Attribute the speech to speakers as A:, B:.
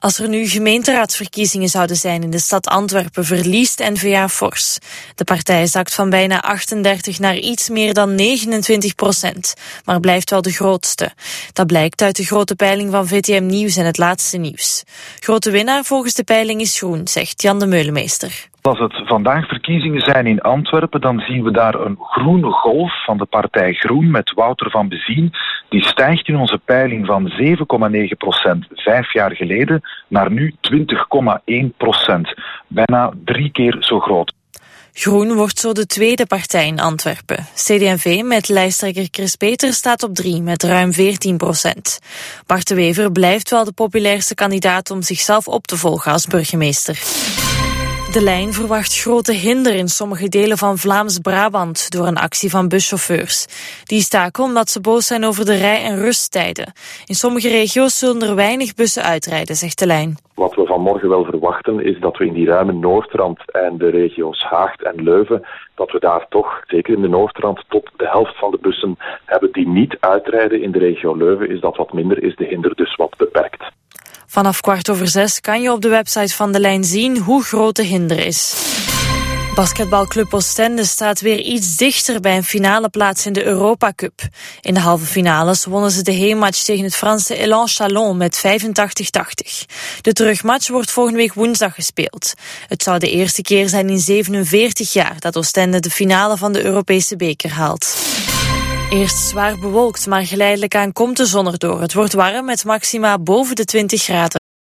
A: Als er nu gemeenteraadsverkiezingen zouden zijn in de stad Antwerpen, verliest N-VA fors. De partij zakt van bijna 38 naar iets meer dan 29%, maar blijft wel de grootste. Dat blijkt uit de grote peiling van VTM Nieuws en Het Laatste Nieuws. Grote winnaar volgens de peiling is Groen, zegt Jan de Meulemeester.
B: Als het vandaag verkiezingen zijn in Antwerpen, dan zien we daar een groene golf van de partij Groen met Wouter van Bezien. Die stijgt in onze peiling van 7,9% 5 jaar geleden naar nu 20,1%. Bijna 3 keer zo groot.
A: Groen wordt zo de tweede partij in Antwerpen. CD&V met lijsttrekker Chris Peters staat op 3 met ruim 14%. Bart de Wever blijft wel de populairste kandidaat om zichzelf op te volgen als burgemeester. De lijn verwacht grote hinder in sommige delen van Vlaams-Brabant door een actie van buschauffeurs. Die staken omdat ze boos zijn over de rij- en rusttijden. In sommige regio's zullen er weinig bussen uitrijden, zegt de lijn.
C: Wat we vanmorgen wel verwachten is dat we in die ruime Noordrand en de regio's Haagt en Leuven, dat we daar toch, zeker in de Noordrand, tot de helft van de bussen hebben die niet uitrijden. In de regio Leuven is dat wat minder, is de hinder dus wat beperkt.
A: Vanaf 5:15 kan je op de website van de lijn zien hoe groot de hinder is. Basketbalclub Oostende staat weer iets dichter bij een finale plaats in de Europa Cup. In de halve finales wonnen ze de heenmatch tegen het Franse Élan Chalon met 85-80. De terugmatch wordt volgende week woensdag gespeeld. Het zou de eerste keer zijn in 47 jaar dat Oostende de finale van de Europese beker haalt. Eerst zwaar bewolkt, maar geleidelijk aan komt de zon erdoor. Het wordt warm met maxima boven de 20 graden.